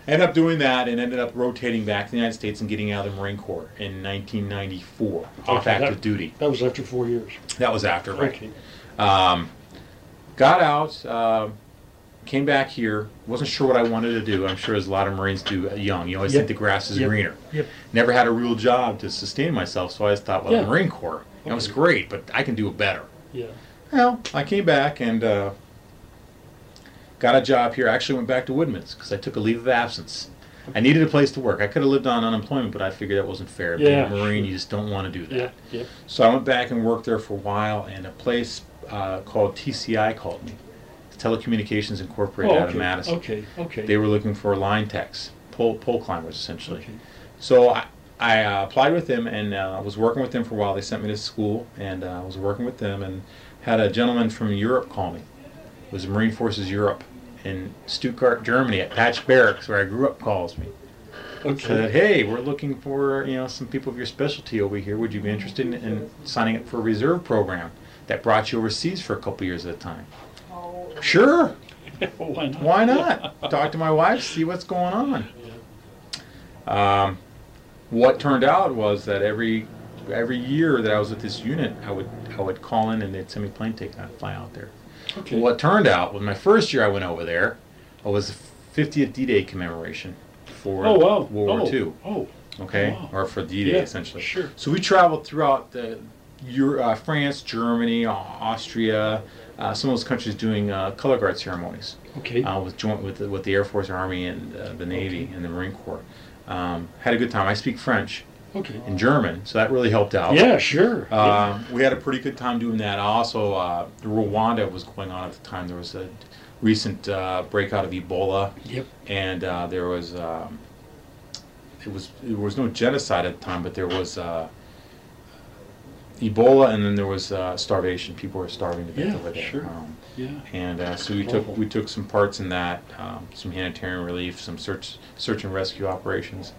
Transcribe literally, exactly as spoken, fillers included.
ended up doing that and ended up rotating back to the United States and getting out of the Marine Corps in nineteen ninety-four, off Okay, active that- duty. That was after four years. That was after, right? Okay. Um, got out, uh, came back here, wasn't sure what I wanted to do. I'm sure as a lot of Marines do uh, young. You always Yep. think the grass is Yep. greener. Yep. Never had a real job to sustain myself, so I just thought, well, Yeah. the Marine Corps, that was Okay. great, but I can do it better. Yeah. Well, I came back and uh, got a job here. I actually went back to Woodman's because I took a leave of absence. I needed a place to work. I could have lived on unemployment, but I figured that wasn't fair. Yeah, Being a Marine, sure. you just don't want to do that. Yeah. Yeah. So I went back and worked there for a while, and a place uh, called T C I called me. Telecommunications Incorporated Oh, out okay. of Madison. Okay. Okay. They were looking for line techs, pole, pole climbers, essentially. Okay. So I, I uh, applied with them and uh, was working with them for a while. They sent me to school, and uh, I was working with them, and had a gentleman from Europe call me. It was Marine Forces Europe in Stuttgart, Germany, at Patch Barracks, where I grew up, calls me. Okay. Said, hey, we're looking for you know some people of your specialty over here. Would you be interested in, in signing up for a reserve program that brought you overseas for a couple years at a time? Sure. Why not? Why not? Talk to my wife, see what's going on. Um, what turned out was that every every year that I was with this unit, I would I would call in and they'd send me a plane ticket and I'd fly out there. Okay. What turned out was my first year I went over there was the fiftieth D-Day commemoration for Oh wow. World War oh. Two. Oh. Okay, Wow. or for D-Day Yeah, essentially. sure. So we traveled throughout the Euro, uh, France, Germany, Austria, uh, some of those countries doing uh, color guard ceremonies. Okay. Uh, with joint with the, with the Air Force, Army, and uh, the Navy Okay. and the Marine Corps. Um, had a good time. I speak French Okay. and German, so that really helped out. Yeah. Sure. yeah. Um, we had a pretty good time doing that. Also, uh, Rwanda was going on at the time. There was a recent uh, breakout of Ebola, Yep. and uh, there was um, it was there was no genocide at the time, but there was uh, Ebola, and then there was uh, starvation. People were starving to death Yeah, over there. sure. Um, Yeah. and uh, so we Awful. took we took some parts in that, um, some humanitarian relief, some search search and rescue operations.